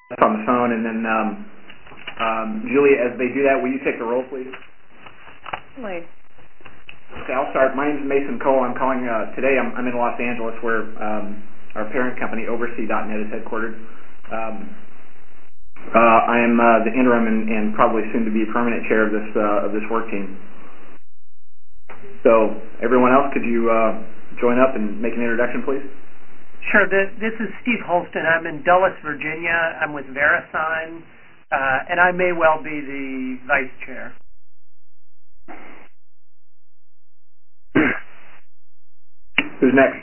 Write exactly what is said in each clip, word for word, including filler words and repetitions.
on the phone, and then um, um, Julie, as they do that, will you take the roll, please? Certainly. Okay, I'll start. My name is Mason Cole. I'm calling uh, today. I'm, I'm in Los Angeles, where um, our parent company, Oversea dot net, is headquartered. Um, uh, I am uh, the interim and, and probably soon to be permanent chair of this uh, of this work team. So, everyone else, could you uh, join up and make an introduction, please? Sure. The, this is Steve Holston. I'm in Dulles, Virginia. I'm with VeriSign, uh, and I may well be the vice chair. Who's next?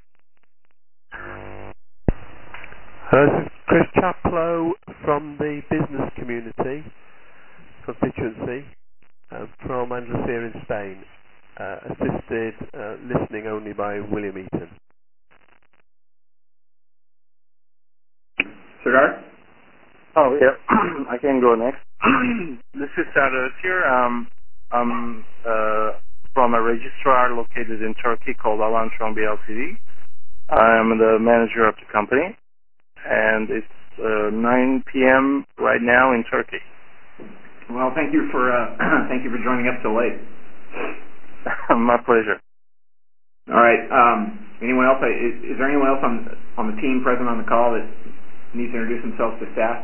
Uh, this is Chris Chaplow from the business community constituency uh, from Andalusia in Spain, uh, assisted uh, listening only by William Eaton. Sardar? Oh, yeah. I can go next. This is Sardar here. Um, I'm uh, from a registrar located in Turkey called Alan Trombi L T D. I'm the manager of the company, and it's uh, nine p m right now in Turkey. Well, thank you for uh, thank you for joining us so late. My pleasure. All right. Um, anyone else? Is, is there anyone else on on the team present on the call that needs to introduce themselves to staff?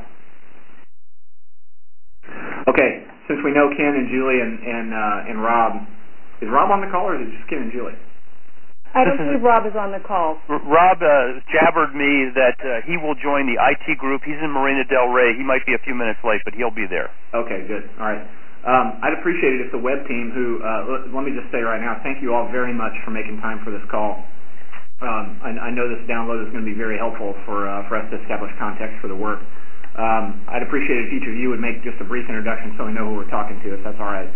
Okay. Since we know Ken and Julie and and, uh, and Rob, is Rob on the call or is it just Ken and Julie? I don't believe Rob is on the call. Rob uh, jabbered me that uh, he will join the I T group. He's in Marina del Rey. He might be a few minutes late, but he'll be there. Okay, good. All right. Um, I'd appreciate it if the web team, who, uh, let me just say right now, thank you all very much for making time for this call. Um, I, I know this download is going to be very helpful for, uh, for us to establish context for the work. Um, I'd appreciate it if each of you would make just a brief introduction so we know who we're talking to, if that's all right.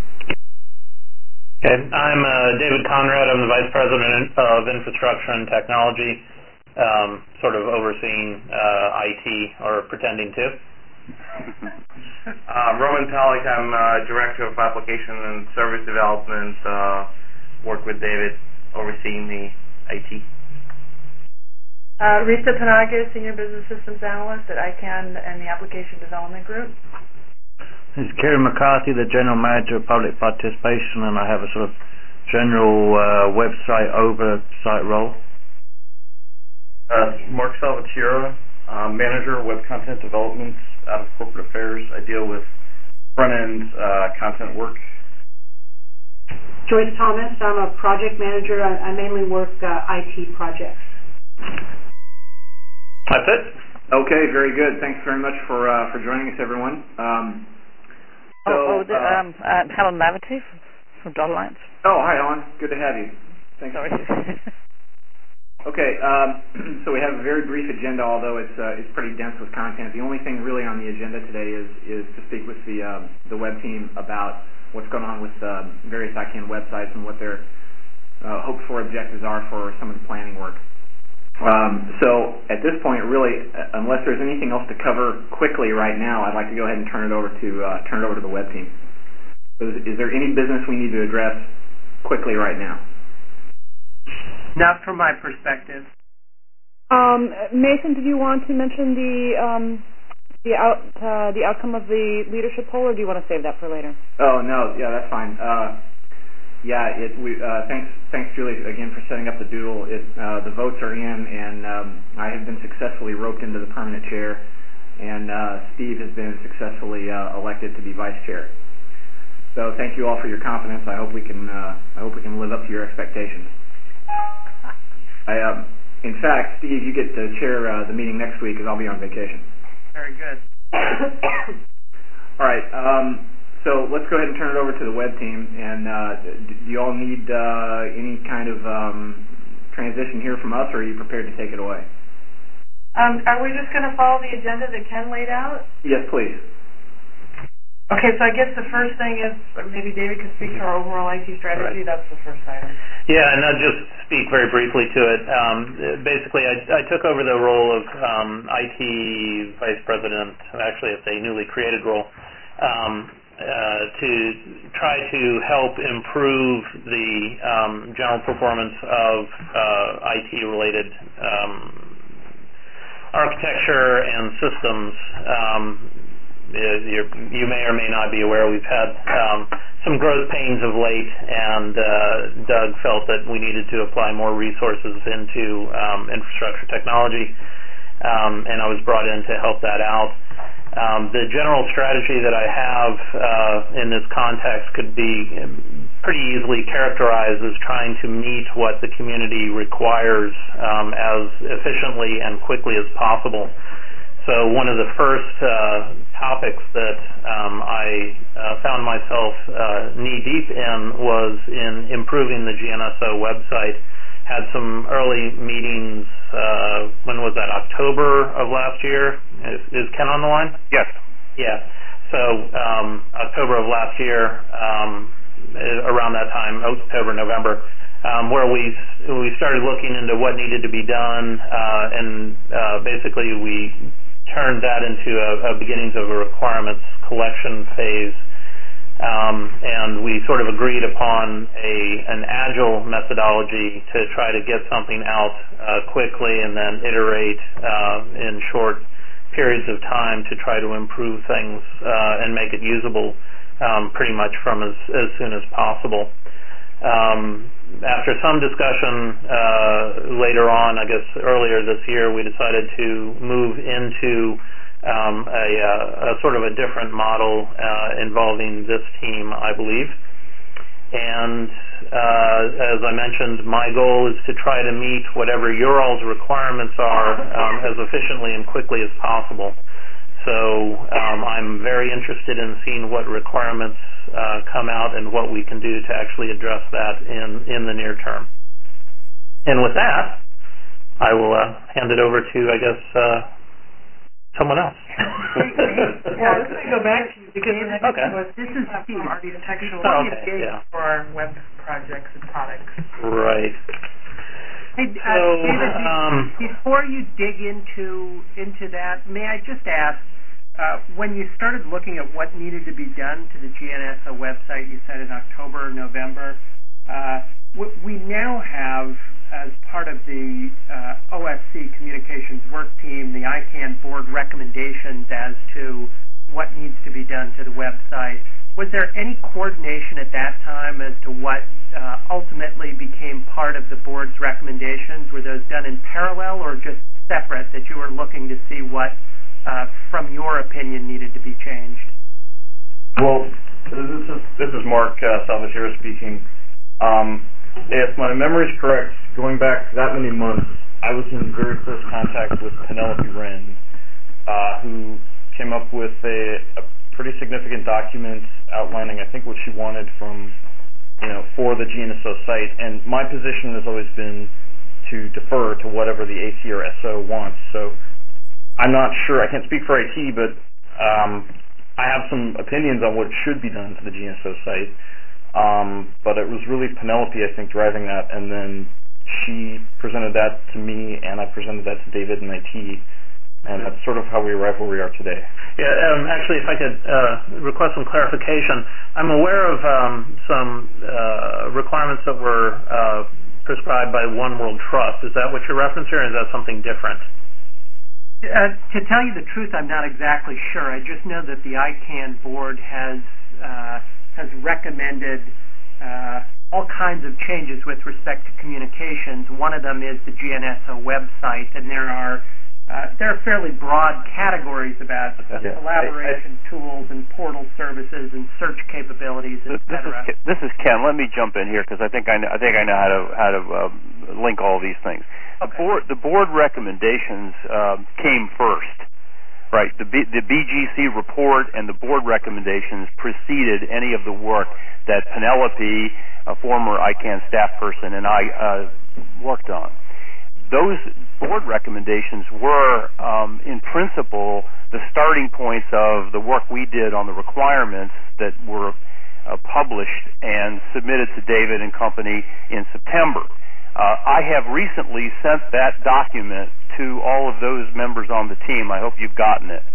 Okay, I'm uh, David Conrad. I'm the Vice President of Infrastructure and Technology, um, sort of overseeing uh, I T, or pretending to. uh, Roman Palik, I'm uh, Director of Application and Service Development, uh, work with David, overseeing the I T. Uh, Rita Panaga, Senior Business Systems Analyst at ICANN and the Application Development Group. This is Kieran McCarthy, the General Manager of Public Participation, and I have a sort of general uh, website oversight role. Uh, Mark Salvatierra, uh, Manager, Web Content Development out of Corporate Affairs. I deal with front-end uh, content work. Joyce Thomas, I'm a Project Manager. I, I mainly work uh, I T projects. That's it. Okay, very good. Thanks very much for uh, for joining us, everyone. Um, So, oh, oh the, uh, um, uh, Helen Laverty from, from Dot Alliance. Oh, hi, Helen. Good to have you. Thanks. Sorry. Okay, um, so we have a very brief agenda, although it's uh, it's pretty dense with content. The only thing really on the agenda today is is to speak with the uh, the web team about what's going on with uh, various ICANN websites and what their uh, hoped for objectives are for some of the planning work. Um, so at this point, really, uh, unless there's anything else to cover quickly right now, I'd like to go ahead and turn it over to uh, turn it over to the web team. So is, is there any business we need to address quickly right now? Not from my perspective. Um, Mason, did you want to mention the um, the out uh, the outcome of the leadership poll, or do you want to save that for later? Oh no, yeah, that's fine. Uh, Yeah, it, we, uh, thanks, thanks, Julie, again for setting up the doodle. It, uh, the votes are in, and um, I have been successfully roped into the permanent chair, and uh, Steve has been successfully uh, elected to be vice chair. So, thank you all for your confidence. I hope we can, uh, I hope we can live up to your expectations. I, um, in fact, Steve, you get to chair uh, the meeting next week, because I'll be on vacation. Very good. All right. Um, So let's go ahead and turn it over to the web team. And uh, do you all need uh, any kind of um, transition here from us, or are you prepared to take it away? Um, are we just going to follow the agenda that Ken laid out? Yes, please. Okay, so I guess the first thing is maybe David could speak to our overall I T strategy. Right. That's the first item. Yeah, and I'll just speak very briefly to it. Um, basically, I, I took over the role of um, I T Vice President. Actually, it's a newly created role. Um, Uh, to try to help improve the um, general performance of uh, I T-related um, architecture and systems. Um, you're, you may or may not be aware we've had um, some growth pains of late, and uh, Doug felt that we needed to apply more resources into um, infrastructure technology, um, and I was brought in to help that out. Um, the general strategy that I have uh, in this context could be pretty easily characterized as trying to meet what the community requires um, as efficiently and quickly as possible. So one of the first uh, topics that um, I uh, found myself uh, knee-deep in was in improving the G N S O website. Had some early meetings, uh, when was that, October of last year? Is, is Ken on the line? Yes. Yeah. So um, October of last year, um, around that time, October, November, um, where we we started looking into what needed to be done, uh, and uh, basically we turned that into a, a beginnings of a requirements collection phase. Um, and we sort of agreed upon a an agile methodology to try to get something out uh, quickly and then iterate uh, in short periods of time to try to improve things uh, and make it usable um, pretty much from as, as soon as possible. Um, after some discussion uh, later on, I guess earlier this year, we decided to move into Um, a, uh, a sort of a different model uh, involving this team, I believe. And uh, as I mentioned, my goal is to try to meet whatever your all's requirements are um, as efficiently and quickly as possible. So um, I'm very interested in seeing what requirements uh, come out and what we can do to actually address that in, in the near term. And with that, I will uh, hand it over to, I guess, uh, someone else. Well, let me go back to you because okay. this is Steve, architectural. Oh, okay, yeah. For our web projects and products. Right. Hey, uh, so, David, um, before you dig into into that, may I just ask, uh, when you started looking at what needed to be done to the G N S O website, you said in October or November, uh, we now have, as part of the uh, O S C Communications Work Team, the I CANN board recommendations as to what needs to be done to the website. Was there any coordination at that time as to what uh, ultimately became part of the board's recommendations? Were those done in parallel or just separate, that you were looking to see what, uh, from your opinion, needed to be changed? Well, this is, this is Mark uh, Salvatierra speaking. Um, If my memory is correct, going back that many months, I was in very close contact with Penelope Wren, uh, who came up with a, a pretty significant document outlining, I think, what she wanted from, you know, for the G N S O site. And my position has always been to defer to whatever the A C or S O wants. So I'm not sure. I can't speak for I T, but um, I have some opinions on what should be done to the G N S O site. Um, but it was really Penelope, I think, driving that, and then she presented that to me, and I presented that to David in I T, and that's sort of how we arrived where we are today. Yeah, um, actually, if I could uh, request some clarification, I'm aware of um, some uh, requirements that were uh, prescribed by One World Trust. Is that what you're referencing, or is that something different? Uh, to tell you the truth, I'm not exactly sure. I just know that the I CANN board has uh, has recommended uh, all kinds of changes with respect to communications. One of them is the G N S O website, and there are uh, there are fairly broad categories about yeah. collaboration I, I, tools and portal services and search capabilities, et cetera. This is, this is Ken. Let me jump in here because I think I know, I think I know how to how to uh, link all these things. Okay. The board the board recommendations uh, came first. Right. The, B, the B G C report and the board recommendations preceded any of the work that Penelope, a former I CANN staff person, and I uh, worked on. Those board recommendations were, um, in principle, the starting points of the work we did on the requirements that were uh, published and submitted to David and company in September. Uh, I have recently sent that document to all of those members on the team. I hope you've gotten it.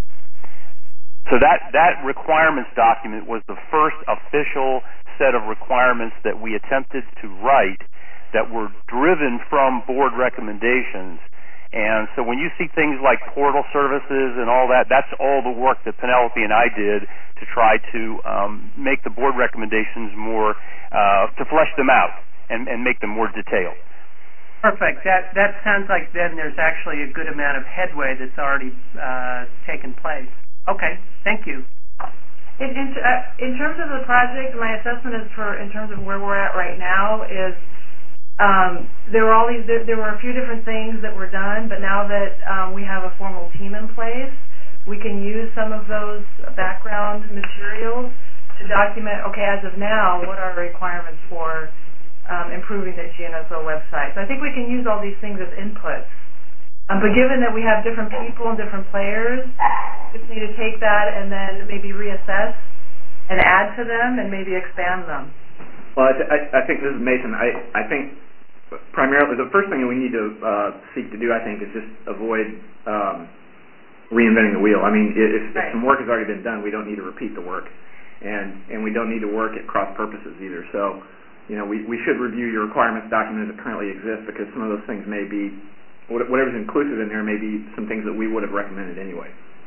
So that, that requirements document was the first official set of requirements that we attempted to write that were driven from board recommendations And so when you see things like portal services and all that, that's all the work that Penelope and I did to try to um, make the board recommendations more, uh, to flesh them out and, and make them more detailed. Perfect. That that sounds like then there's actually a good amount of headway that's already uh, taken place. Okay, thank you. In, in, uh, in terms of the project, my assessment is for in terms of where we're at right now is um, there were all these there, there were a few different things that were done, but now that um, we have a formal team in place, we can use some of those background materials to document. Okay, as of now, what are the requirements for um, improving the G N S O website? So I think we can use all these things as inputs. Um, but given that we have different people and different players, we just need to take that and then maybe reassess and add to them and maybe expand them. Well, I, th- I, I think this is Mason. I, I think primarily the first thing that we need to uh, seek to do, I think, is just avoid um, reinventing the wheel. I mean, if, right. if some work has already been done, we don't need to repeat the work, and and we don't need to work at cross purposes either. So, you know, we, we should review your requirements document as it currently exists, because some of those things may be, whatever's inclusive in there may be some things that we would have recommended anyway.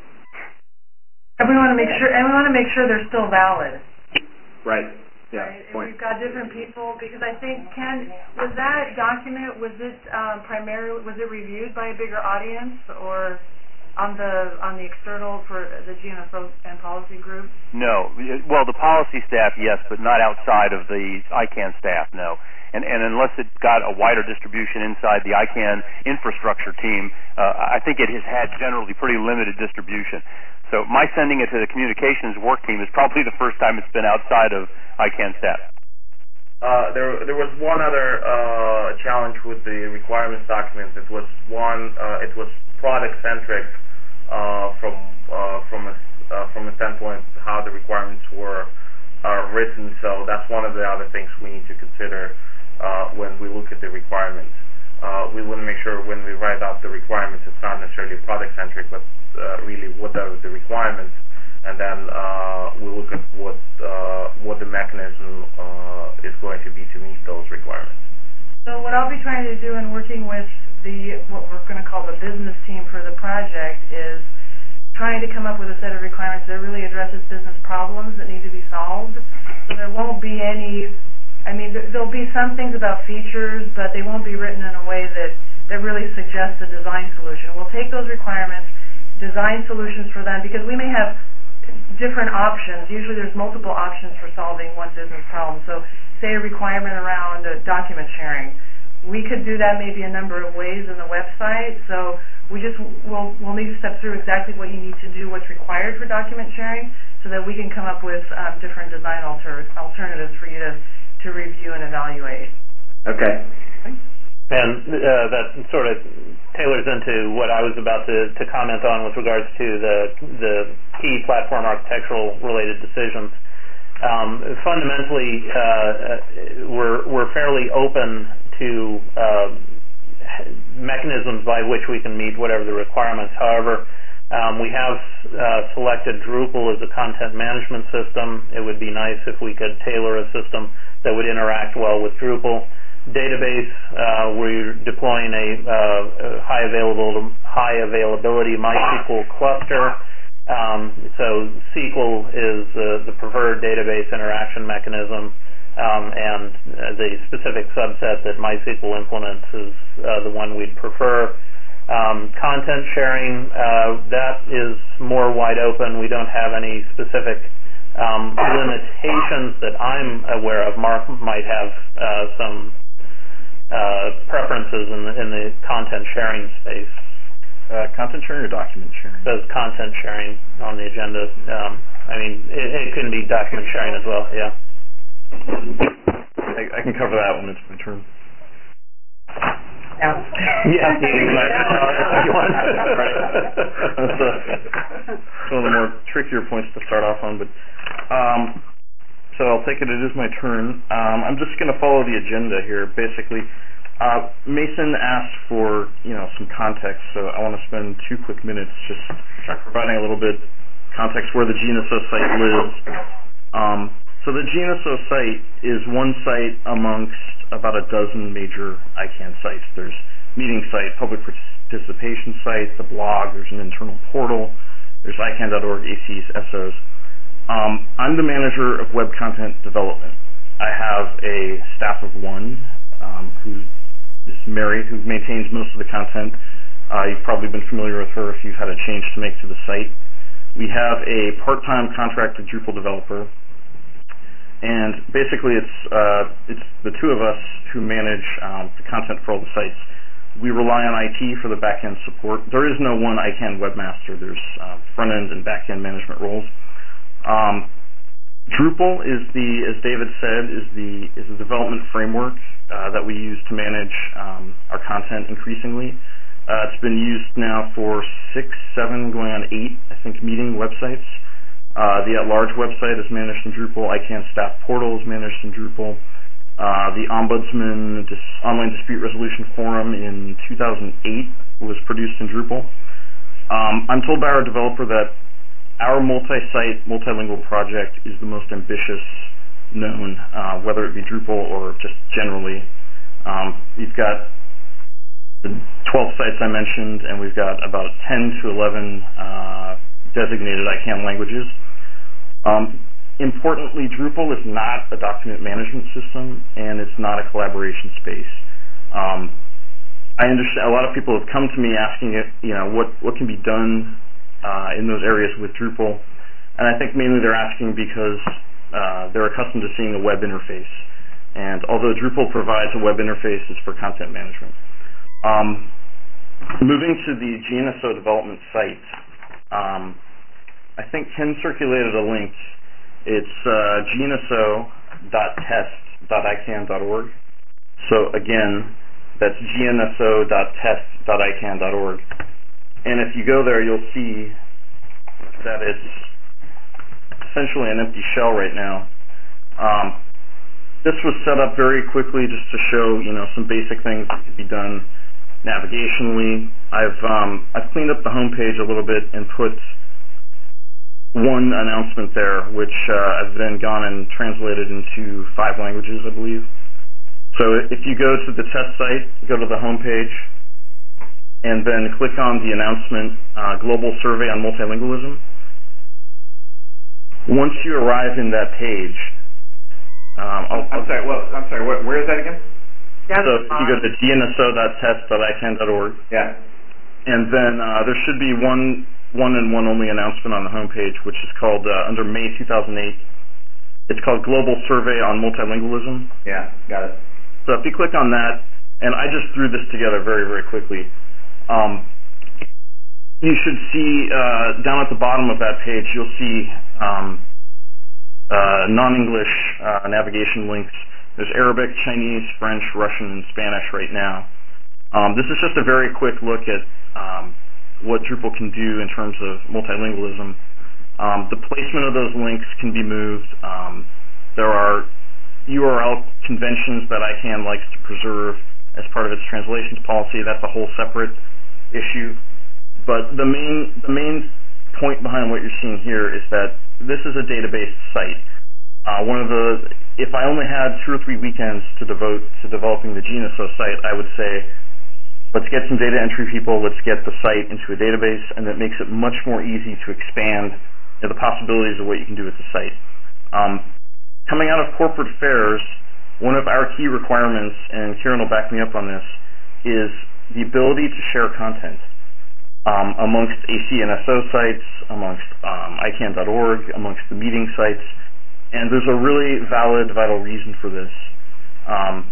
And we want to make sure, and we want to make sure they're still valid. Right. Yeah. Right? And point. we've got different people, because I think, Ken, was that document, was it um, primarily, was it reviewed by a bigger audience, or on the on the external for the G N S O and policy group? No. Well, the policy staff, yes, but not outside of the I CANN staff, no. And, and unless it got a wider distribution inside the I CANN infrastructure team, uh, I think it has had generally pretty limited distribution. So my sending it to the communications work team is probably the first time it's been outside of I CANN staff. Uh, there, there was one other uh, challenge with the requirements document. It was one, uh, it was product-centric uh, from uh, from a uh, from a standpoint how the requirements were uh, written. So that's one of the other things we need to consider uh, when we look at the requirements. Uh, we want to make sure when we write out the requirements, it's not necessarily product-centric, but uh, really what are the requirements, and then uh, we look at what uh, what the mechanism uh, is going to be to meet those requirements. So what I'll be trying to do in working with the what we're going to call the business team for the project is trying to come up with a set of requirements that really addresses business problems that need to be solved. So there won't be any, I mean, there'll be some things about features, but they won't be written in a way that, that really suggests a design solution. We'll take those requirements, design solutions for them, because we may have different options. Usually there's multiple options for solving one business problem. So say a requirement around uh, document sharing. We could do that maybe a number of ways in the website. So we just we'll, we'll need to step through exactly what you need to do, what's required for document sharing, so that we can come up with um, different design alter alternatives for you to, to review and evaluate. Okay. And uh, that sort of tailors into what I was about to, to comment on with regards to the, the key platform architectural related decisions. Um, fundamentally, uh, we're, we're fairly open to uh, mechanisms by which we can meet whatever the requirements. However, um, we have uh, selected Drupal as a content management system. It would be nice if we could tailor a system that would interact well with Drupal. Database, uh, we're deploying a, uh, a high available, high availability MySQL cluster. Um, so S Q L is uh, the preferred database interaction mechanism, um, and uh, the specific subset that MySQL implements is uh, the one we'd prefer. Um, content sharing, uh, that is more wide open. We don't have any specific um, limitations that I'm aware of. Mark might have uh, some uh, preferences in the, in the content sharing space. Uh, content sharing or document sharing? It says content sharing on the agenda. Um, I mean, it, it can be document sharing as well, yeah. I, I can cover that when it's my turn. Yeah. Yeah, if you want. That's uh, one of the more trickier points to start off on, but um, so I'll take it. It is my turn. Um, I'm just going to follow the agenda here, basically. Uh, Mason asked for, you know, some context, so I want to spend two quick minutes just providing a little bit context where the G N S O site lives. Um, so the G N S O site is one site amongst about a dozen major I CANN sites. There's meeting site, public participation site, the blog, there's an internal portal, there's I C A N dot org, A Cs, S Os. Um, I'm the manager of web content development. I have a staff of one um, who is Mary, who maintains most of the content. Uh, you've probably been familiar with her if you've had a change to make to the site. We have a part-time contracted Drupal developer, and basically it's uh, it's the two of us who manage um, the content for all the sites. We rely on I T for the back-end support. There is no one I C A N webmaster. There's uh, front-end and back-end management roles. Um, Drupal is the, as David said, is the is the development framework uh, that we use to manage um, our content increasingly. Uh, it's been used now for six, seven, going on eight, I think, meeting websites. Uh, the at-large website is managed in Drupal. I C A N staff portal is managed in Drupal. Uh, the Ombudsman dis Online Dispute Resolution Forum in two thousand eight was produced in Drupal. Um, I'm told by our developer that our multi-site, multilingual project is the most ambitious known, uh, whether it be Drupal or just generally. Um, we've got the twelve sites I mentioned, and we've got about ten to eleven uh, designated I C A N languages. Um, importantly, Drupal is not a document management system, and it's not a collaboration space. Um, I understand a lot of people have come to me asking, it, you know, what what can be done Uh, in those areas with Drupal, and I think mainly they're asking because uh, they're accustomed to seeing a web interface, and although Drupal provides a web interface, it's for content management. Um, moving to the G N S O development site, um, I think Ken circulated a link. It's uh, G N S O dot test dot I C A N dot org. So again, that's G N S O dot test dot I C A N dot org. And if you go there, you'll see that it's essentially an empty shell right now. Um, this was set up very quickly just to show, you know, some basic things that could be done navigationally. I've um, I've cleaned up the homepage a little bit and put one announcement there, which uh, I've then gone and translated into five languages, I believe. So if you go to the test site, go to the homepage, and then click on the announcement, uh, Global Survey on Multilingualism. Once you arrive in that page, um, I'll, I'm sorry. Well, I'm sorry. Where, where is that again? Yeah, so if you go to G N S O dot test dot I C A N dot org, yeah, and then uh, there should be one one and one only announcement on the homepage, which is called uh, under May two thousand eight. It's called Global Survey on Multilingualism. Yeah, got it. So if you click on that, and I just threw this together very very quickly. Um, you should see uh, down at the bottom of that page, you'll see um, uh, non-English uh, navigation links. There's Arabic, Chinese, French, Russian, and Spanish right now. Um, this is just a very quick look at um, what Drupal can do in terms of multilingualism. Um, the placement of those links can be moved. Um, there are U R L conventions that I C A N likes to preserve as part of its translations policy. That's a whole separate issue. But the main the main point behind what you're seeing here is that this is a database site. Uh, one of the if I only had two or three weekends to devote to developing the G N S O site, I would say let's get some data entry people, let's get the site into a database, and that makes it much more easy to expand you know, the possibilities of what you can do with the site. Um, coming out of corporate fairs, one of our key requirements, and Kieran will back me up on this, is the ability to share content um, amongst A C N S O sites, amongst um, I C A N dot org, amongst the meeting sites, and there's a really valid, vital reason for this. Um,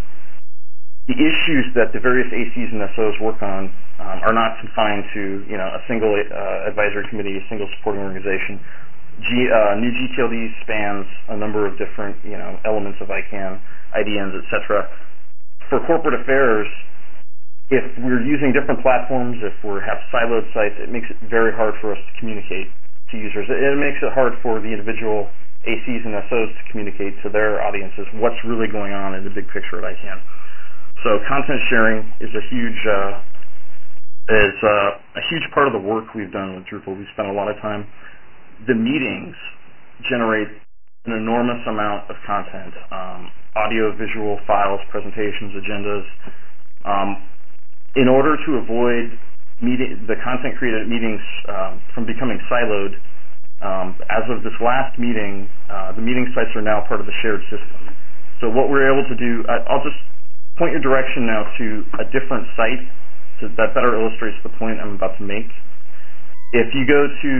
the issues that the various A Cs and S Os work on um, are not confined to you know a single uh, advisory committee, a single supporting organization. G, uh, new G T L D spans a number of different you know elements of I C A N, I D Ns, et cetera. For corporate affairs, if we're using different platforms, if we have siloed sites, it makes it very hard for us to communicate to users. It, it makes it hard for the individual A Cs and S Os to communicate to their audiences what's really going on in the big picture at I C A N. So content sharing is a huge uh, is uh, a huge part of the work we've done with Drupal. We spent a lot of time. The meetings generate an enormous amount of content: um, audio, visual, files, presentations, agendas. Um, in order to avoid meeting, the content created at meetings um, from becoming siloed, um, as of this last meeting, uh, the meeting sites are now part of the shared system. So what we're able to do, I, I'll just point your direction now to a different site to, that better illustrates the point I'm about to make. If you go to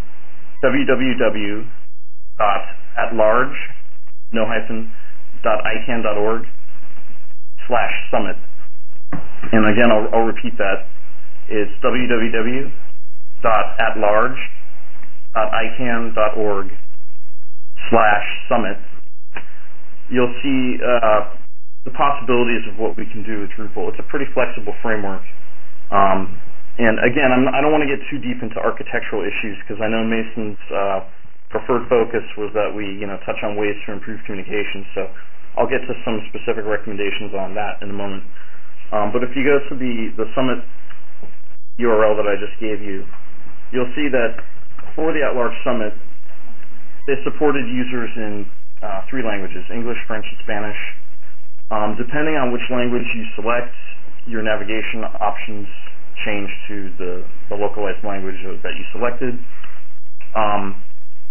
www dot at large, no hyphen, dot icann dot org slash summit, and again I'll, I'll repeat that, it's www dot at large dot icann dot org slash summit. You'll see uh, the possibilities of what we can do with Drupal. It's a pretty flexible framework. Um, and again, I'm, I don't want to get too deep into architectural issues because I know Mason's uh, preferred focus was that we, you know, touch on ways to improve communication. So I'll get to some specific recommendations on that in a moment. Um, but if you go to the, the Summit U R L that I just gave you, you'll see that for the at-large Summit, they supported users in uh, three languages, English, French, and Spanish. Um, depending on which language you select, your navigation options change to the, the localized language that you selected. Um,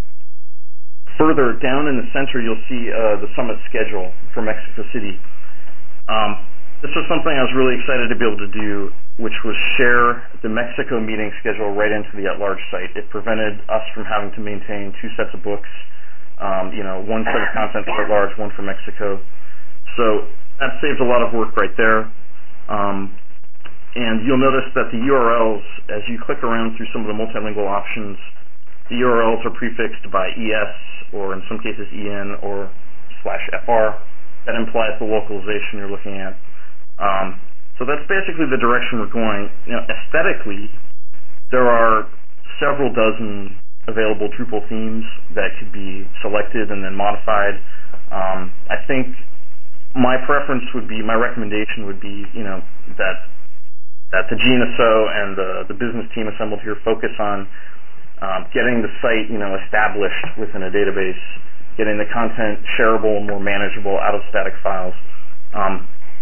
further down in the center, you'll see uh, the Summit schedule for Mexico City. Um, this was something I was really excited to be able to do, which was share the Mexico meeting schedule right into the at-large site. It prevented us from having to maintain two sets of books, um, you know, one set of content for at-large, one for Mexico. So that saves a lot of work right there. Um, and you'll notice that the U R Ls, as you click around through some of the multilingual options, the U R Ls are prefixed by E S, or in some cases E N, or slash F R. That implies the localization you're looking at. Um, so that's basically the direction we're going. You know, aesthetically, there are several dozen available Drupal themes that could be selected and then modified. Um, I think my preference would be, my recommendation would be, you know, that that the G N S O and the, the business team assembled here focus on um, getting the site, you know, established within a database, getting the content shareable and more manageable out of static files. Um,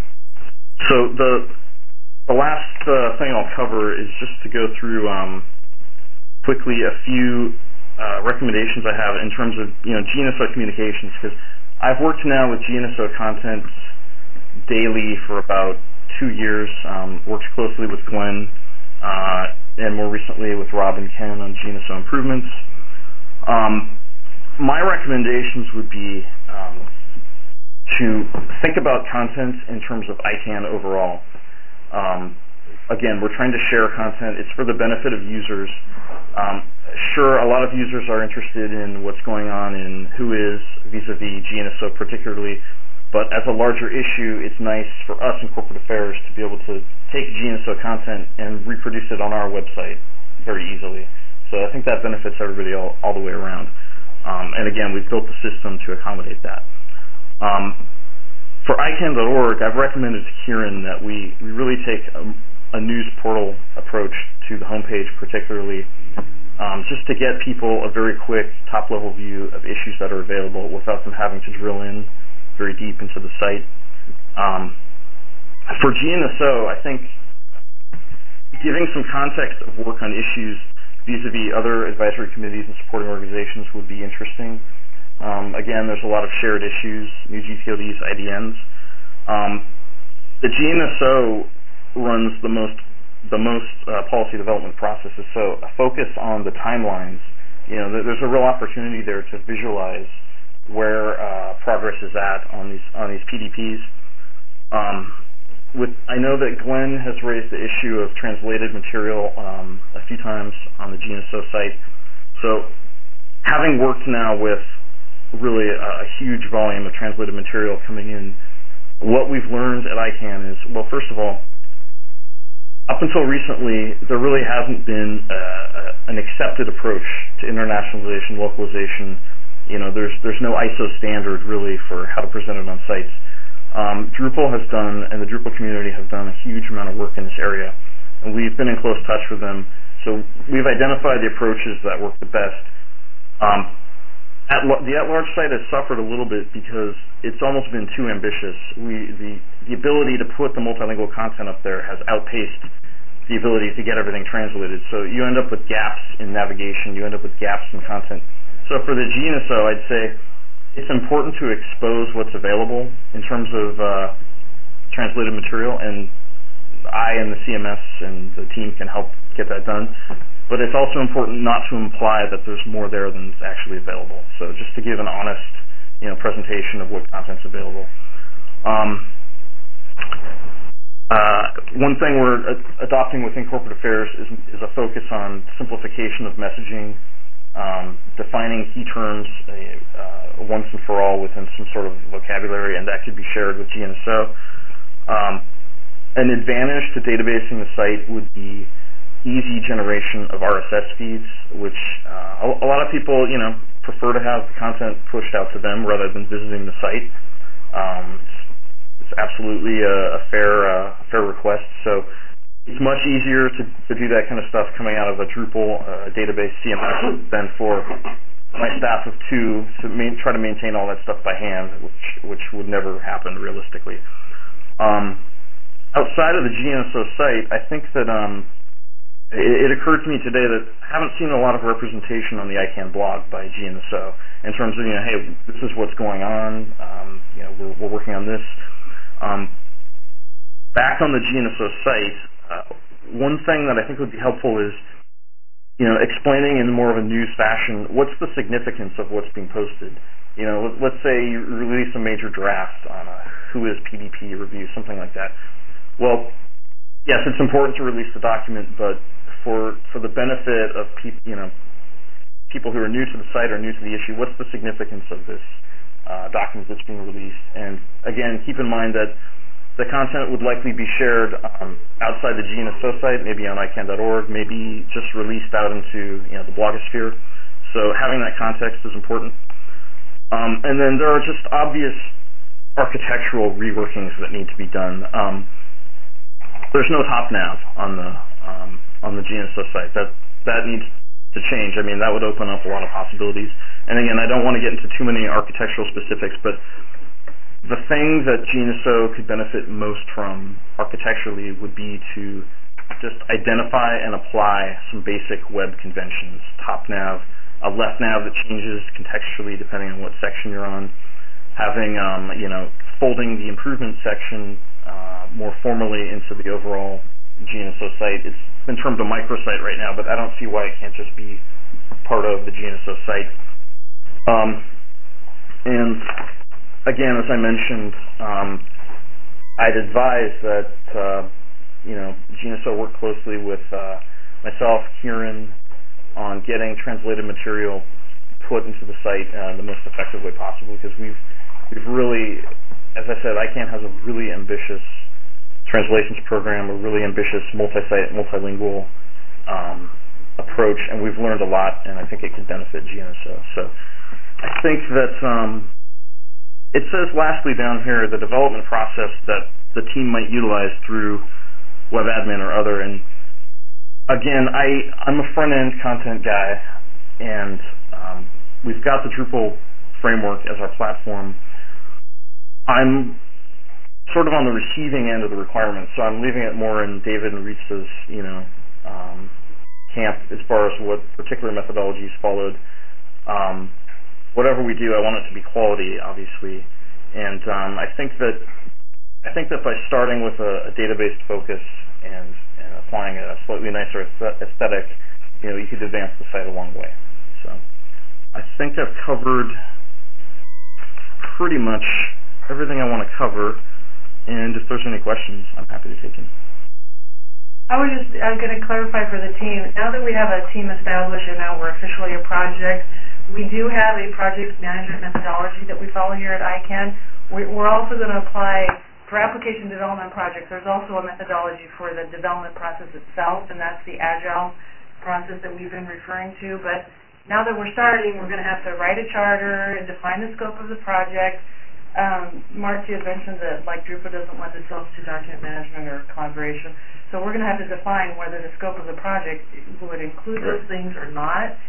so the the last uh, thing I'll cover is just to go through um, quickly a few uh, recommendations I have in terms of, you know, G N S O communications, because I've worked now with G N S O content daily for about two years, um, worked closely with Glenn, uh, and more recently with Rob and Ken on G N S O improvements. Um, my recommendations would be um, to think about content in terms of ICANN overall. Um, again, we're trying to share content. It's for the benefit of users. Um, sure, a lot of users are interested in what's going on in Whois vis-a-vis G N S O particularly, but as a larger issue, it's nice for us in corporate affairs to be able to take G N S O content and reproduce it on our website very easily. So I think that benefits everybody all, all the way around. Um, and again, we've built the system to accommodate that. Um, for icann dot org, I've recommended to Kieran that we, we really take a, a news portal approach to the homepage particularly, um, just to get people a very quick top-level view of issues that are available without them having to drill in very deep into the site. Um, for G N S O, I think giving some context of work on issues vis-a-vis other advisory committees and supporting organizations would be interesting. Um, again, there's a lot of shared issues, new G T O Ds, I D Ns. Um, the G N S O runs the most the most uh, policy development processes, so a focus on the timelines. You know, there's a real opportunity there to visualize where uh, progress is at on these on these P D Ps. Um, with I know that Glenn has raised the issue of translated material um, a few times on the G N S O site. So, having worked now with really a, a huge volume of translated material coming in, what we've learned at ICANN is, well, first of all, up until recently, there really hasn't been uh, an accepted approach to internationalization, localization. You know, there's there's no I S O standard really for how to present it on sites. Um, Drupal has done, and the Drupal community have done a huge amount of work in this area, and we've been in close touch with them. So we've identified the approaches that work the best. Um, At, the at-large site has suffered a little bit because it's almost been too ambitious. We, the, the ability to put the multilingual content up there has outpaced the ability to get everything translated. So you end up with gaps in navigation, you end up with gaps in content. So for the G N S O, I'd say it's important to expose what's available in terms of uh, translated material, and I and the C M S and the team can help get that done. But it's also important not to imply that there's more there than is actually available. So just to give an honest, you know, presentation of what content's available. Um, uh, one thing we're uh, adopting within corporate affairs is, is a focus on simplification of messaging, um, defining key terms uh, once and for all within some sort of vocabulary, and that could be shared with G N S O. Um, an advantage to databasing the site would be easy generation of R S S feeds, which uh, a, a lot of people, you know, prefer to have the content pushed out to them rather than visiting the site. Um, it's, it's absolutely a, a fair, uh, fair request. So it's much easier to, to do that kind of stuff coming out of a Drupal uh, database C M S than for my staff of two to main, try to maintain all that stuff by hand, which which would never happen realistically. Um, outside of the G N S O site, I think that um, It, it occurred to me today that I haven't seen a lot of representation on the I CANN blog by G N S O in terms of, you know, hey, this is what's going on, um, you know, we're, we're working on this. Um, back on the G N S O site, uh, one thing that I think would be helpful is, you know, explaining in more of a news fashion what's the significance of what's being posted. You know, let, let's say you release a major draft on a Who is P D P review, something like that. Well, yes, it's important to release the document, but for for the benefit of people, you know, people who are new to the site or new to the issue, what's the significance of this uh, document that's being released? And again, keep in mind that the content would likely be shared um, outside the G N S O site, maybe on I CANN dot org, maybe just released out into, you know, the blogosphere. So having that context is important. Um, and then there are just obvious architectural reworkings that need to be done. Um, There's no top nav on the um, on the G N S O site. That that needs to change. I mean, that would open up a lot of possibilities. And again, I don't want to get into too many architectural specifics, but the thing that G N S O could benefit most from architecturally would be to just identify and apply some basic web conventions. Top nav, a left nav that changes contextually depending on what section you're on. Having um, you know, folding the improvement section Uh, more formally into the overall G N S O site. It's been termed a microsite right now, but I don't see why it can't just be part of the G N S O site. Um, and again, as I mentioned, um, I'd advise that uh, you know, G N S O work closely with uh, myself, Kieran, on getting translated material put into the site uh, in the most effective way possible, because we've we've really, as I said, I CANN has a really ambitious translations program, a really ambitious multi-site, multilingual um, approach, and we've learned a lot, and I think it could benefit G N S O. So I think that um, it says lastly down here the development process that the team might utilize through WebAdmin or other. And again, I, I'm a front-end content guy, and um, we've got the Drupal framework as our platform. I'm sort of on the receiving end of the requirements, so I'm leaving it more in David and Ritsa's, you know, um, camp as far as what particular methodologies followed. Um, whatever we do, I want it to be quality, obviously, and um, I think that I think that by starting with a, a database focus and, and applying a slightly nicer aesthetic, you know, you could advance the site a long way. So I think I've covered pretty much everything I want to cover, and if there's any questions, I'm happy to take them. I was just I'm going to clarify for the team. Now that we have a team established and now we're officially a project, we do have a project management methodology that we follow here at I CANN. We're also going to apply, for application development projects, there's also a methodology for the development process itself, and that's the Agile process that we've been referring to. But now that we're starting, we're going to have to write a charter and define the scope of the project. Um, Mark, you had mentioned that, like, Drupal doesn't lend itself to document management or collaboration, so we're going to have to define whether the scope of the project would include those things or not.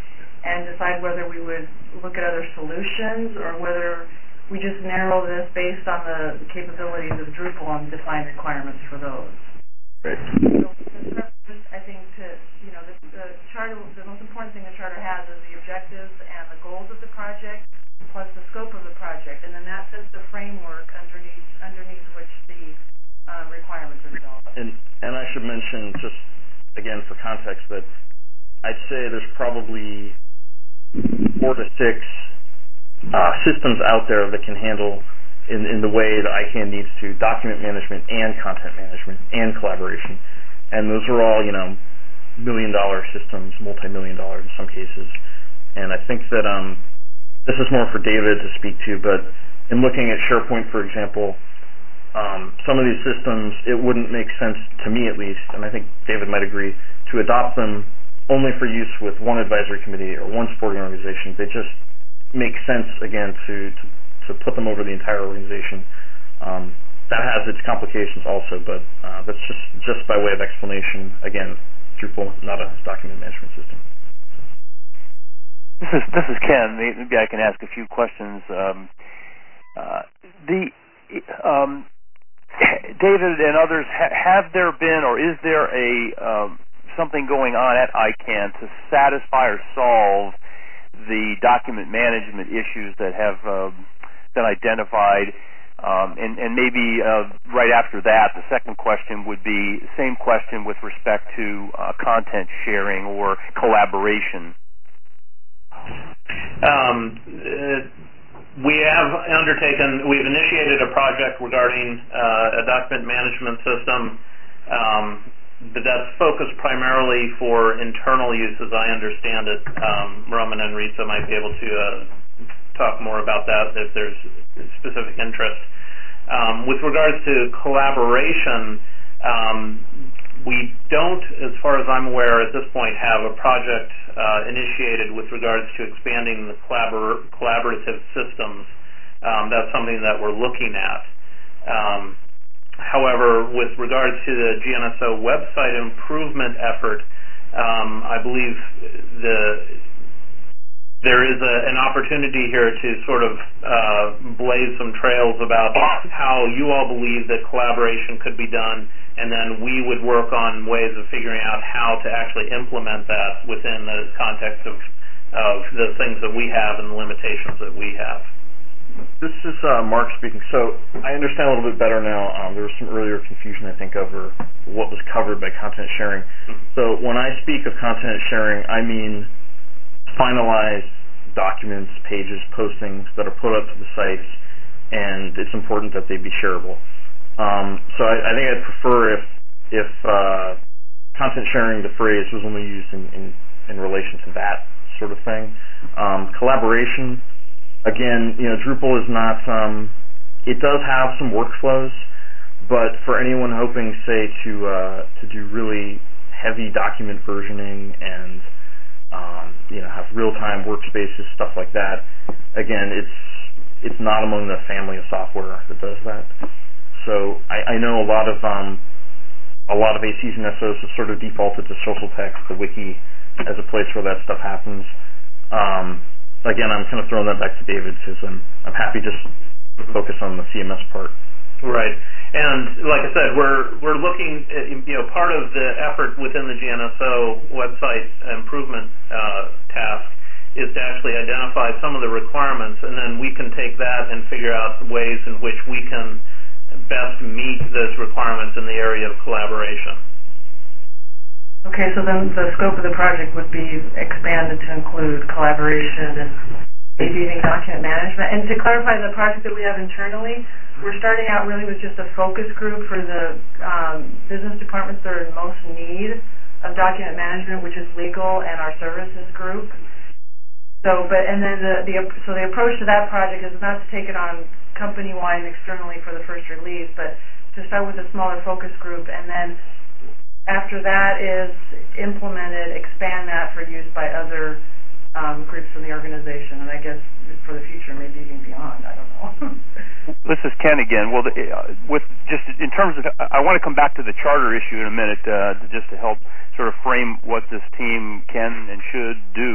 and decide whether we would look at other solutions or whether we just narrow this based on the capabilities of Drupal and define requirements for those. Great. So, just, I think to, you know, the, the charter, the most important thing the charter has is the objectives and the goals of the project, plus the scope of the project, and then that sets the framework underneath underneath which the um, requirements are developed. And and I should mention, just again for context, that I'd say there's probably four to six uh, systems out there that can handle in in the way that I C A N needs to document management and content management and collaboration, and those are all, you know, million dollar systems, multi-million dollar in some cases. And I think that um, this is more for David to speak to, but in looking at SharePoint, for example, um, some of these systems, it wouldn't make sense to me at least, and I think David might agree, to adopt them only for use with one advisory committee or one supporting organization. They just make sense, again, to, to, to put them over the entire organization. Um, that has its complications also, but uh, that's just, just by way of explanation. Again, Drupal, not a document management system. This is this is Ken. Maybe I can ask a few questions. Um, uh, the um, David and others, ha- have there been or is there a um, something going on at I C A N to satisfy or solve the document management issues that have um, been identified? Um, and, and maybe uh, right after that, the second question would be same question with respect to uh, content sharing or collaboration. Um, uh, we have undertaken, we've initiated a project regarding uh, a document management system, um, but that's focused primarily for internal use, as I understand it. Um, Roman and Rita might be able to uh, talk more about that if there's specific interest. Um, with regards to collaboration, um, we don't, as far as I'm aware at this point, have a project uh, initiated with regards to expanding the collabor- collaborative systems. Um, that's something that we're looking at. Um, however, with regards to the G N S O website improvement effort, um, I believe the there is a, an opportunity here to sort of uh, blaze some trails about how you all believe that collaboration could be done, and then we would work on ways of figuring out how to actually implement that within the context of, of the things that we have and the limitations that we have. This is uh, Mark speaking. So I understand a little bit better now. Um, there was some earlier confusion, I think, over what was covered by content sharing. Mm-hmm. So when I speak of content sharing, I mean finalized documents, pages, postings that are put up to the sites, and it's important that they be shareable. Um, so I, I think I'd prefer if if uh, content sharing, the phrase, was only used in, in, in relation to that sort of thing. Um, collaboration, again, you know, Drupal is not, um, it does have some workflows, but for anyone hoping, say, to uh, to do really heavy document versioning and Um, you know, have real-time workspaces, stuff like that. Again, it's it's not among the family of software that does that. So I, I know a lot of um, a lot of A Cs and S Os have sort of defaulted to social text, the wiki, as a place where that stuff happens. Um, again, I'm kind of throwing that back to David because I'm I'm happy just to focus on the C M S part. Right. And like I said, we're we're looking at, you know, part of the effort within the G N S O website improvement uh, task is to actually identify some of the requirements, and then we can take that and figure out ways in which we can best meet those requirements in the area of collaboration. Okay, so then the scope of the project would be expanded to include collaboration and maybe even document management. And to clarify the project that we have internally, we're starting out really with just a focus group for the um, business departments that are in most need of document management, which is legal and our services group. So, but and then the, the so the approach to that project is not to take it on company-wide and externally for the first release, but to start with a smaller focus group, and then after that is implemented, expand that for use by other Um, groups in the organization, and I guess for the future, maybe even beyond. I don't know. This is Ken again. Well, the, uh, with just in terms of, I want to come back to the charter issue in a minute, uh, to, just to help sort of frame what this team can and should do.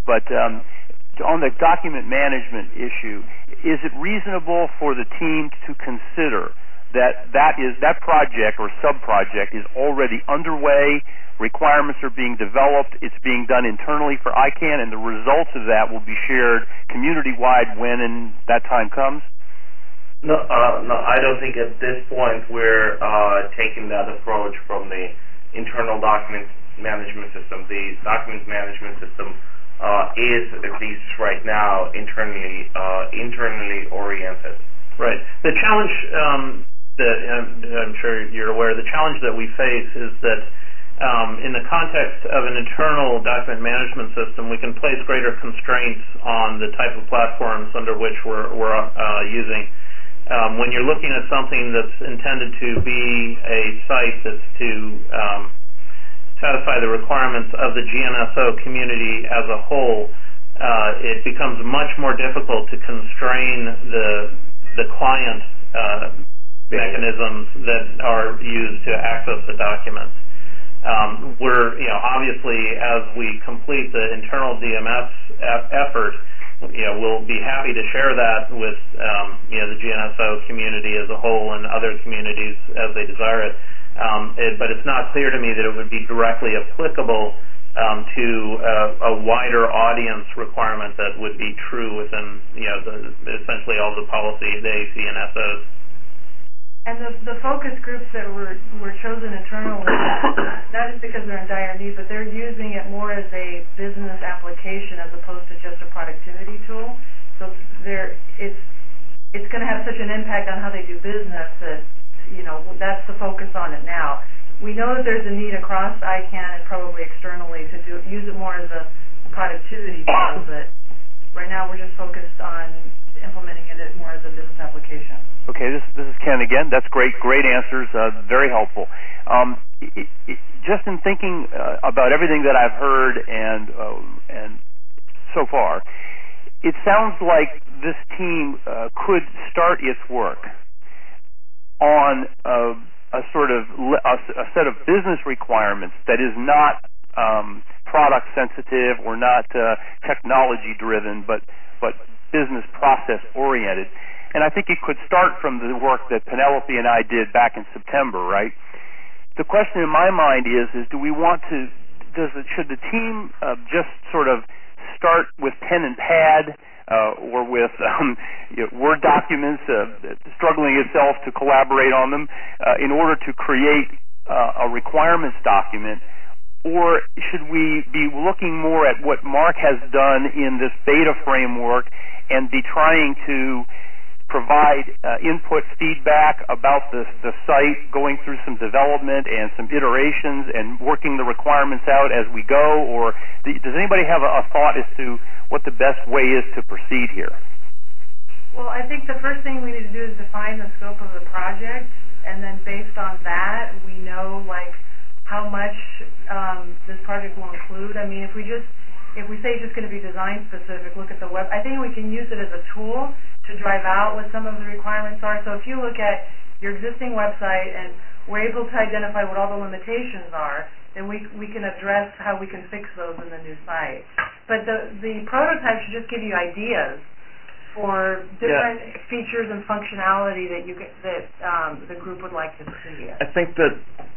But um, on the document management issue, is it reasonable for the team to consider that that is that project or sub-project is already underway, requirements are being developed, it's being done internally for I CANN, and the results of that will be shared community-wide when and that time comes? No, uh, no, I don't think at this point we're uh, taking that approach from the internal document management system. The document management system uh, is, at least right now, internally uh, internally oriented. Right. The challenge um, that I'm, I'm sure you're aware, the challenge that we face is that um, in the context of an internal document management system, we can place greater constraints on the type of platforms under which we're, we're uh, using. Um, when you're looking at something that's intended to be a site that's to um, satisfy the requirements of the G N S O community as a whole, uh, it becomes much more difficult to constrain the the client uh, mechanisms that are used to access the documents. Um, we're, you know, obviously as we complete the internal D M S e- effort, you know, we'll be happy to share that with, um, you know, the G N S O community as a whole and other communities as they desire it. Um, it but it's not clear to me that it would be directly applicable um, to uh, a wider audience requirement that would be true within, you know, the, essentially all the policy, the A C and S Os. And the, the focus groups that were, were chosen internally, not just because they're in dire need, but they're using it more as a business application as opposed to just a productivity tool. So there, it's it's going to have such an impact on how they do business that, you know, that's the focus on it now. We know that there's a need across I CANN and probably externally to do use it more as a productivity tool, but right now we're just focused on implementing it more as a business application. Okay, this this is Ken again. That's great, great answers, uh, very helpful. Um, it, it, just in thinking uh, about everything that I've heard and uh, and so far, it sounds like this team uh, could start its work on a, a sort of a, a set of business requirements that is not um, product sensitive or not uh, technology driven, but but business process oriented. And I think it could start from the work that Penelope and I did back in September, right? The question in my mind is, is do we want to, does it, should the team uh, just sort of start with pen and pad uh, or with um, you know, Word documents, uh, struggling itself to collaborate on them uh, in order to create uh, a requirements document? Or should we be looking more at what Mark has done in this beta framework and be trying to provide uh, input feedback about the, the site, going through some development and some iterations and working the requirements out as we go? Or does anybody have a, a thought as to what the best way is to proceed here? Well, I think the first thing we need to do is define the scope of the project, and then based on that, we know, like, how much um, this project will include. I mean, if we just, if we say it's just going to be design specific, look at the web, I think we can use it as a tool to drive out what some of the requirements are. So if you look at your existing website and we're able to identify what all the limitations are, then we we can address how we can fix those in the new site. But the, the prototype should just give you ideas for different yeah. features and functionality that you get, that um, the group would like to see. I think that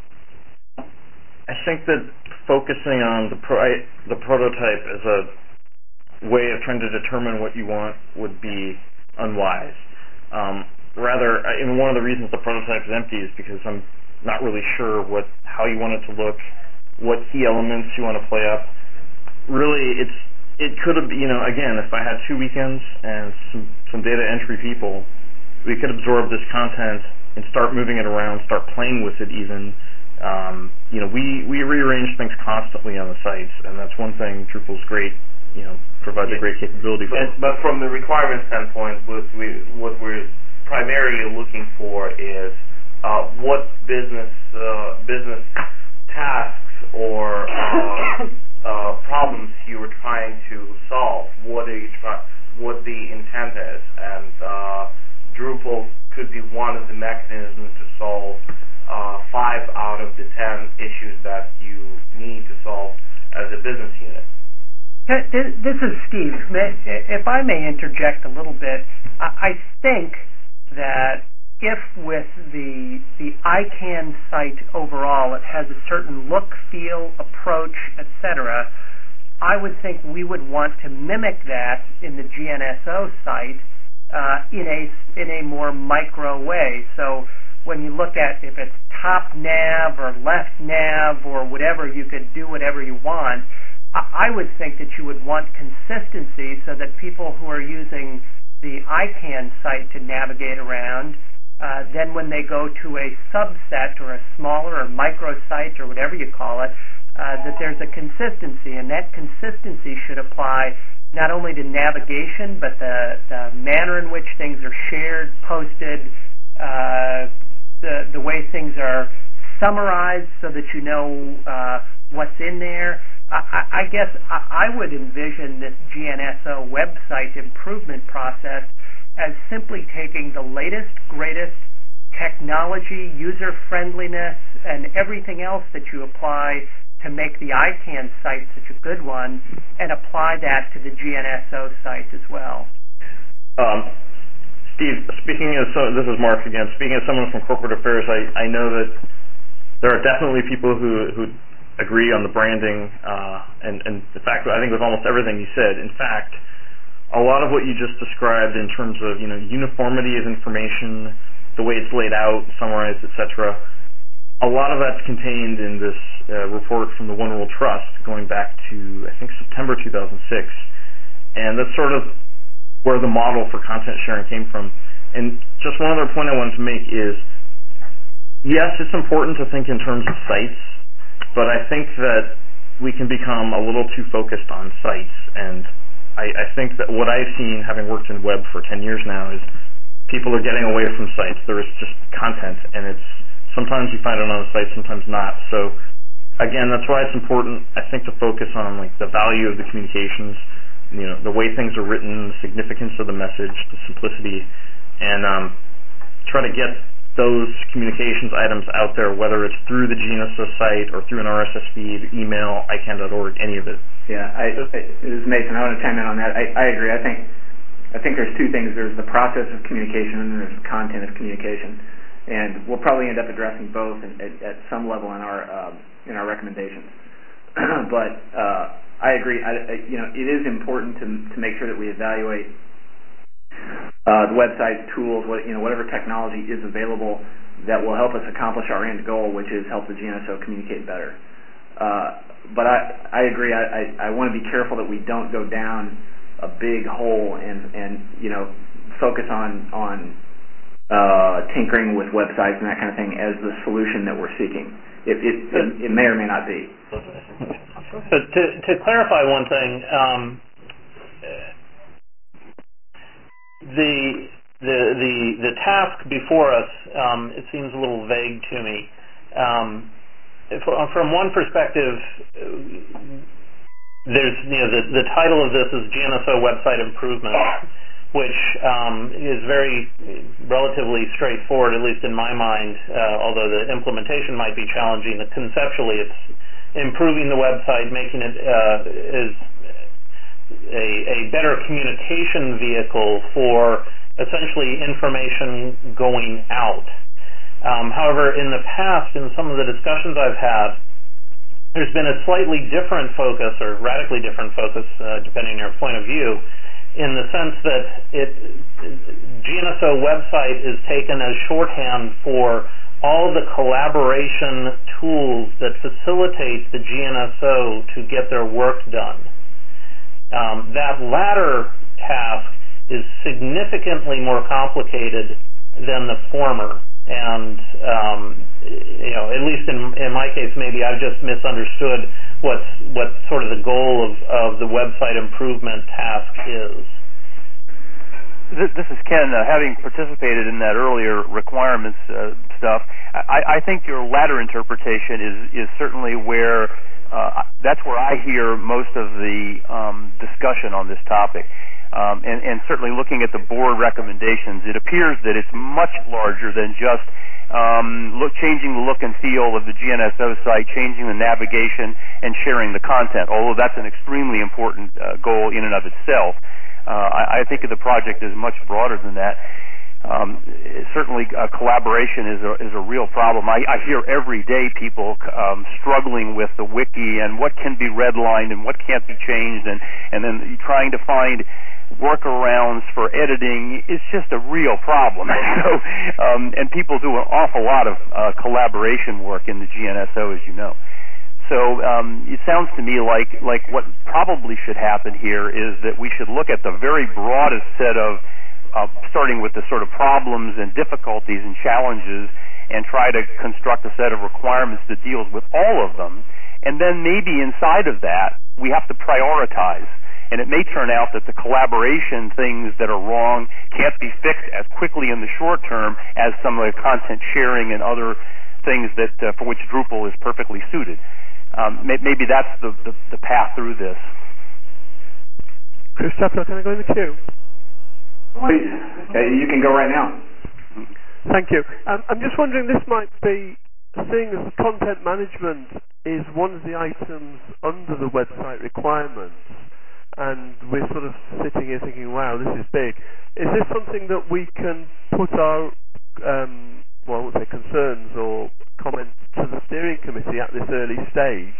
I think that focusing on the pro the prototype as a way of trying to determine what you want would be unwise. Um, rather, I mean, one of the reasons the prototype is empty is because I'm not really sure what how you want it to look, what key elements you want to play up. Really, it's it could have, you know, again, if I had two weekends and some some data entry people, we could absorb this content and start moving it around, start playing with it even. Um, you know, we, we rearrange things constantly on the sites, and that's one thing Drupal's great, you know, provides a great capability for. And, but from the requirement standpoint, what, we, what we're primarily looking for is uh, what business uh, business tasks or uh, uh, problems you were trying to solve. What are you try, what the intent is, and uh, Drupal could be one of the mechanisms to solve Uh, five out of the ten issues that you need to solve as a business unit. This is Steve. If I may interject a little bit, I think that if with the the I CANN site overall, it has a certain look, feel, approach, et cetera, I would think we would want to mimic that in the G N S O site uh, in a in a more micro way. So when you look at if it's top nav or left nav or whatever, you could do whatever you want. I would think that you would want consistency so that people who are using the I CANN site to navigate around, uh, then when they go to a subset or a smaller or micro site or whatever you call it, uh, that there's a consistency, and that consistency should apply not only to navigation, but the, the manner in which things are shared, posted, uh, the, the way things are summarized so that you know uh, what's in there. I, I guess I would envision this G N S O website improvement process as simply taking the latest, greatest technology, user-friendliness, and everything else that you apply to make the I CANN site such a good one, and apply that to the G N S O site as well. Um, Steve, speaking as so, this is Mark again. Speaking as someone from corporate affairs, I, I know that there are definitely people who who agree on the branding, uh, and, and the fact that I think with almost everything you said. In fact, a lot of what you just described in terms of, you know, uniformity of information, the way it's laid out, summarized, et cetera, a lot of that's contained in this uh, report from the One World Trust going back to, I think, September two thousand six. And that's sort of where the model for content sharing came from. And just one other point I wanted to make is, yes, it's important to think in terms of sites, but I think that we can become a little too focused on sites, and I, I think that what I've seen, having worked in web for ten years now, is people are getting away from sites. There is just content, and it's sometimes you find it on a site, sometimes not. So again, that's why it's important, I think, to focus on like the value of the communications, you know, the way things are written, the significance of the message, the simplicity, and um, try to get those communications items out there, whether it's through the G N S O site or through an R S S feed, email, I CANN dot org, any of it. Yeah, I, I, this is Mason. I want to chime in on that. I, I agree. I think I think there's two things. There's the process of communication and there's the content of communication, and we'll probably end up addressing both in, at, at some level in our um, in our recommendations. But uh, I agree. I, I, you know, it is important to to make sure that we evaluate Uh, the website, tools, what, you know, whatever technology is available that will help us accomplish our end goal, which is help the G N S O communicate better. Uh, but I, I agree. I, I, I want to be careful that we don't go down a big hole and, and you know, focus on on uh, tinkering with websites and that kind of thing as the solution that we're seeking. It, it, it, it may or may not be. But to, to clarify one thing. Um, The the the the task before us, um, it seems a little vague to me. Um, if, from one perspective, there's you know the the title of this is G N S O website improvement, which um, is very relatively straightforward, at least in my mind. Uh, although the implementation might be challenging, conceptually it's improving the website, making it uh, is A, a better communication vehicle for essentially information going out. Um, however, in the past, in some of the discussions I've had, there's been a slightly different focus, or radically different focus, uh, depending on your point of view, in the sense that it, G N S O website is taken as shorthand for all the collaboration tools that facilitate the G N S O to get their work done. Um, that latter task is significantly more complicated than the former, and um, you know, at least in, in my case, maybe I've just misunderstood what's what sort of the goal of, of the website improvement task is. This is Ken. Uh, having participated in that earlier requirements uh, stuff, I, I think your latter interpretation is is certainly where. Uh, that's where I hear most of the um, discussion on this topic. Um, and, and certainly looking at the board recommendations, it appears that it's much larger than just um, look, changing the look and feel of the G N S O site, changing the navigation, and sharing the content, although that's an extremely important uh, goal in and of itself. Uh, I, I think of the project as much broader than that. Um, certainly, uh, collaboration is a, is a real problem. I, I hear every day people um, struggling with the wiki and what can be redlined and what can't be changed, and, and then trying to find workarounds for editing is just a real problem. so, um, and people do an awful lot of uh, collaboration work in the G N S O, as you know. So um, it sounds to me like like what probably should happen here is that we should look at the very broadest set of Uh, starting with the sort of problems and difficulties and challenges, and try to construct a set of requirements that deals with all of them. And then maybe inside of that, we have to prioritize. And it may turn out that the collaboration things that are wrong can't be fixed as quickly in the short term as some of the content sharing and other things that uh, for which Drupal is perfectly suited. Um, may, maybe that's the, the, the path through this. Chris Chaplow, can I go in the queue? Please, uh, you can go right now. Thank you. Um, I'm just wondering, this might be, seeing as content management is one of the items under the website requirements, and we're sort of sitting here thinking, wow, this is big. Is this something that we can put our, um, well, I won't say concerns or comments to the steering committee at this early stage,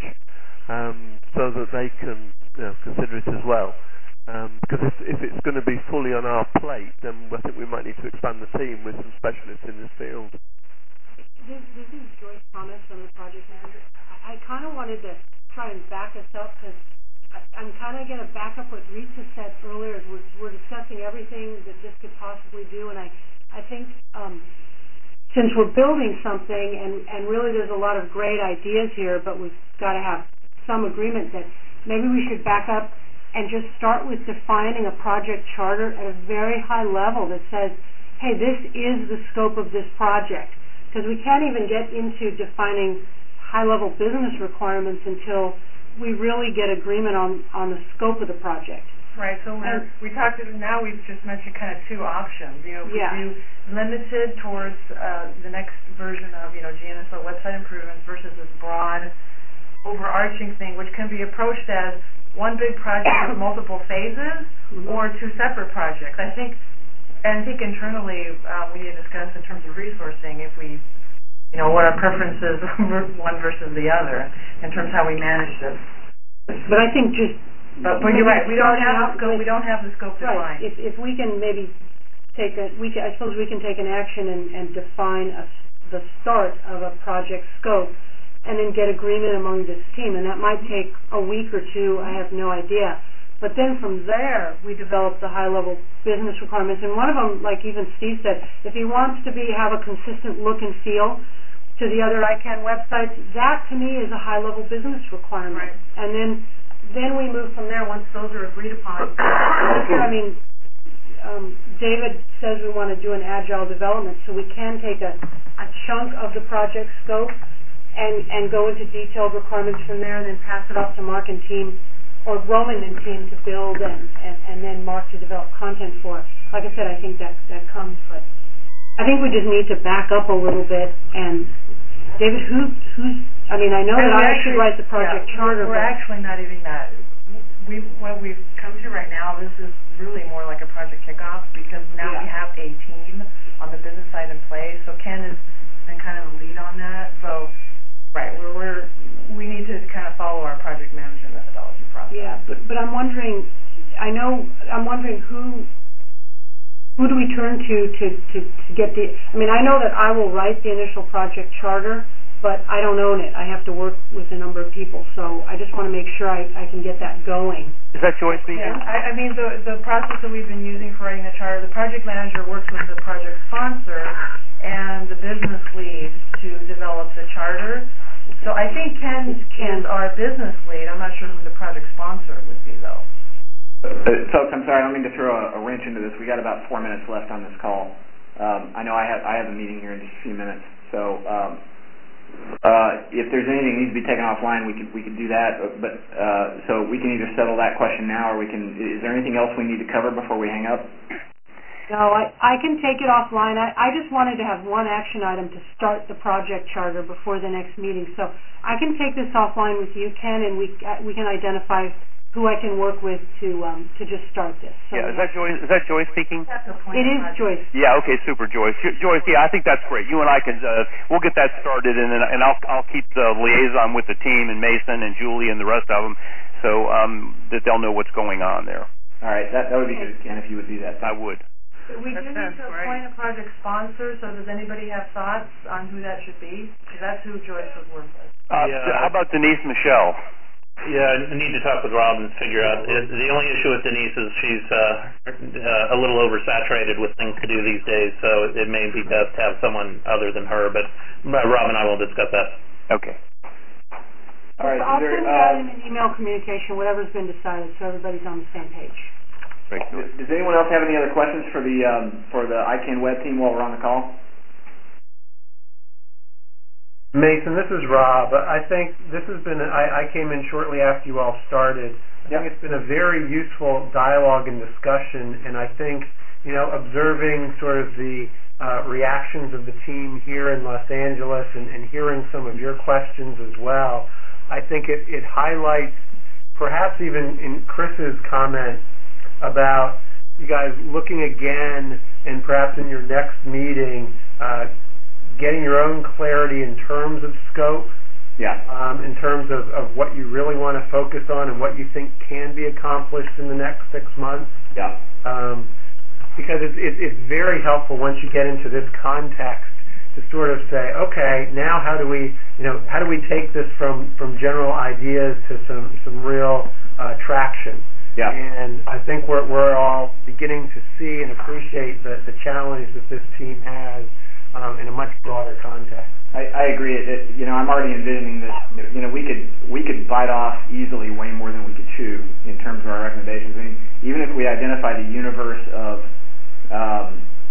um, so that they can, you know, consider it as well? Um, because if, if it's going to be fully on our plate, then I think we might need to expand the team with some specialists in this field. This, this is Joyce Thomas from the project manager. I, I kind of wanted to try and back us up, because I'm kind of going to back up what Rita said earlier. We're, we're discussing everything that this could possibly do, and I, I think um, since we're building something, and, and really there's a lot of great ideas here, but we've got to have some agreement that maybe we should back up and just start with defining a project charter at a very high level that says, hey, this is the scope of this project. Because we can't even get into defining high-level business requirements until we really get agreement on, on the scope of the project. Right, so we're, we talked, now we've just mentioned kind of two options. You know, if yeah. we do limited towards uh, the next version of, you know, G N S O website improvements versus this broad, overarching thing, which can be approached as one big project with multiple phases, mm-hmm. or two separate projects. I think, and I think internally uh, we need to discuss in terms of resourcing if we, you know, what our preferences one versus the other in terms of how we manage this. But I think just. But, but you're right. We don't have the scope. We don't have the scope defined. Right. If, if we can maybe take a, we can, I suppose we can take an action and, and define a, the start of a project scope, and then get agreement among this team, and that might take a week or two, I have no idea. But then from there, we develop the high-level business requirements, and one of them, like even Steve said, if he wants to be have a consistent look and feel to the other I CANN websites, that to me is a high-level business requirement. Right. And then then we move from there once those are agreed upon. I mean, um, David says we want to do an agile development, so we can take a, a chunk of the project scope and, and go into detailed requirements from there, and then pass it off to Mark and team, or Roman and team to build, and, and, and then Mark to develop content for. Like I said, I think that, that comes, but I think we just need to back up a little bit. And David, who, who's, I mean, I know and that I actually, should write the project yeah, charter. We're but actually not even that. We, what we've come to right now, this is really more like a project kickoff, because now yeah. we have a team on the business side in place. So Ken has been kind of the lead on that. So Right, we're, we're, we need to kind of follow our project management methodology process. Yeah, but, but I'm wondering, I know, I'm wondering who, who do we turn to, to, to, to get the, I mean, I know that I will write the initial project charter, but I don't own it. I have to work with a number of people, so I just want to make sure I, I can get that going. Is that Joyce speaking? Yeah, I, I mean, the, the process that we've been using for writing the charter, the project manager works with the project sponsor and the business lead to develop the charter. So I think Ken is our business lead. I'm not sure who the project sponsor would be, though. Uh, folks, I'm sorry, I don't mean to throw a, a wrench into this. We got about four minutes left on this call. Um, I know I have I have a meeting here in just a few minutes, so um, uh, if there's anything that needs to be taken offline, we could we could do that. But uh, so we can either settle that question now, or we can. Is there anything else we need to cover before we hang up? No, I, I can take it offline. I, I just wanted to have one action item to start the project charter before the next meeting. So I can take this offline with you, Ken, and we uh, we can identify who I can work with to um, to just start this. So yeah, is that Joyce? Is that Joyce speaking? It is Joyce. Yeah. Okay. Super, Joyce. Joyce. Yeah, I think that's great. You and I can. Uh, we'll get that started, and then and I'll I'll keep the liaison with the team and Mason and Julie and the rest of them, so um, that they'll know what's going on there. All right. That that would be good, Ken, if you would do that. I would. We do That need to sounds appoint a project sponsor, so does anybody have thoughts on who that should be? Because that's who Joyce would work with. Uh, Yeah. How about Denise Michelle? Yeah, I need to talk with Rob and figure out. It, the only issue with Denise is she's uh, uh, a little oversaturated with things to do these days, so it may be best to have someone other than her. But uh, Rob and I will discuss that. Okay. All right. So I'll Is there, send uh, out in an email communication whatever's been decided, so everybody's on the same page. Great. Does anyone else have any other questions for the um, for the I CANN web team while we're on the call? Mason, this is Rob. I think this has been, I, I came in shortly after you all started. I think it's been a very useful dialogue and discussion, and I think, you know, observing sort of the uh, reactions of the team here in Los Angeles and, and hearing some of your questions as well, I think it, it highlights, perhaps even in Chris's comment, about you guys looking again and perhaps in your next meeting uh, getting your own clarity in terms of scope, yeah, um, in terms of, of what you really want to focus on and what you think can be accomplished in the next six months. Yeah. Um, because it's, it, it's very helpful once you get into this context to sort of say, okay, now how do we, you know, how do we take this from, from general ideas to some, some real uh, traction? Yeah. And I think we're, we're all beginning to see and appreciate the, the challenge that this team has um, in a much broader context. I, I agree. It, it, you know, I'm already envisioning that, you know, we could we could bite off easily way more than we could chew in terms of our recommendations. I mean, even if we identify the universe of um,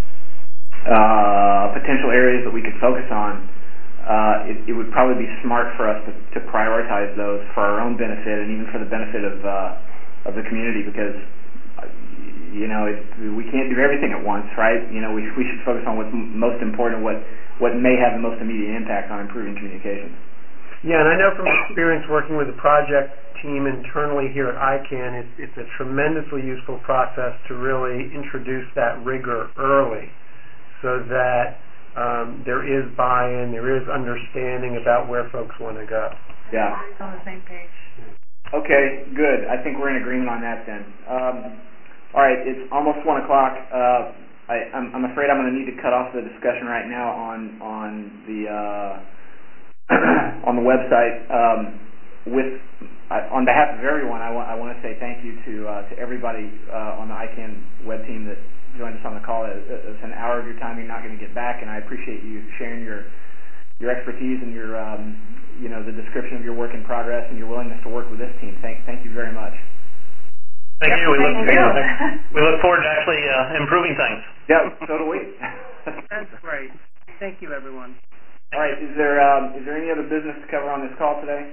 uh, potential areas that we could focus on, uh, it, it would probably be smart for us to, to prioritize those for our own benefit and even for the benefit of uh, of the community, because you know it, we can't do everything at once, right? You know, we we should focus on what's m- most important, what what may have the most immediate impact on improving communications. Yeah, and I know from experience working with the project team internally here at I CANN, it's, it's a tremendously useful process to really introduce that rigor early, so that um, there is buy-in, there is understanding about where folks want to go. Yeah. Everybody's on the same page. Okay, good. I think we're in agreement on that then. Um, all right, it's almost one o'clock. Uh, I, I'm, I'm afraid I'm going to need to cut off the discussion right now on on the uh, on the website. Um, with I, on behalf of everyone, I want I want to say thank you to uh, to everybody uh, on the I CANN web team that joined us on the call. It, it's an hour of your time you're not going to get back, and I appreciate you sharing your your expertise and your um, you know, the description of your work in progress and your willingness to work with this team. Thank, thank you very much. Thank Yep, you. We thank look, you. we look forward to actually uh, improving things. Yeah, so do we. That's great. Thank you, everyone. All right. Is there um, is there any other business to cover on this call today?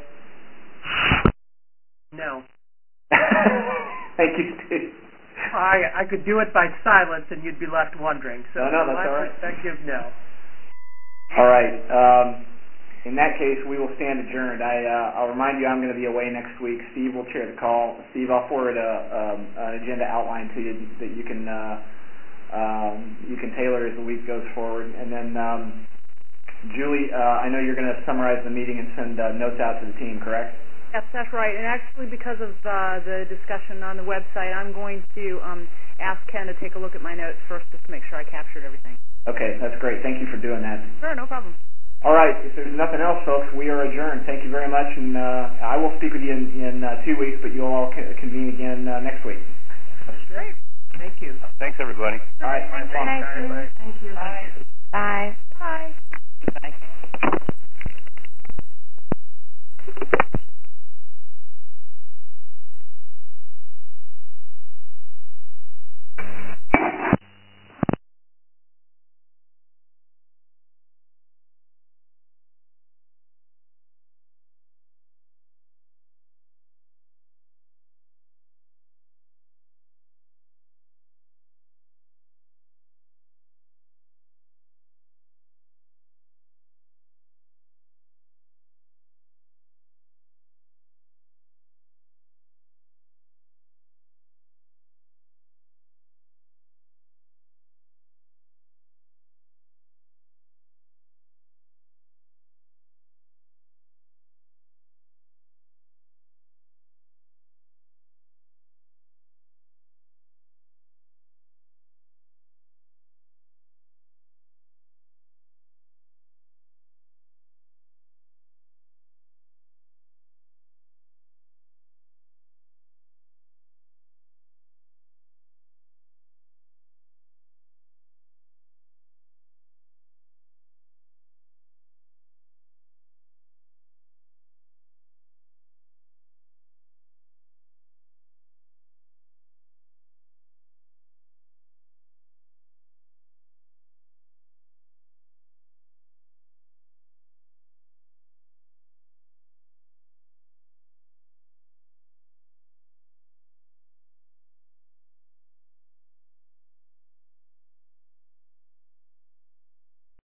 No. Thank you, Steve. I I could do it by silence, and you'd be left wondering. So No, no, from that's my all right. perspective, no. All right. Um, in that case, we will stand adjourned. I, uh, I'll remind you I'm going to be away next week. Steve will chair the call. Steve, I'll forward a, um, an agenda outline to you that you can uh, um, you can tailor as the week goes forward. And then, um, Julie, uh, I know you're going to summarize the meeting and send uh, notes out to the team, correct? Yes, that's right. And actually, because of uh, the discussion on the website, I'm going to um, ask Ken to take a look at my notes first just to make sure I captured everything. Okay, that's great. Thank you for doing that. Sure, no problem. All right, if there's nothing else, folks, we are adjourned. Thank you very much, and uh, I will speak with you in, in uh, two weeks, but you'll all co- convene again uh, next week. Great. Thank you. Thanks, everybody. All right. Thank you. Bye. Thank you. Bye. Bye. Bye.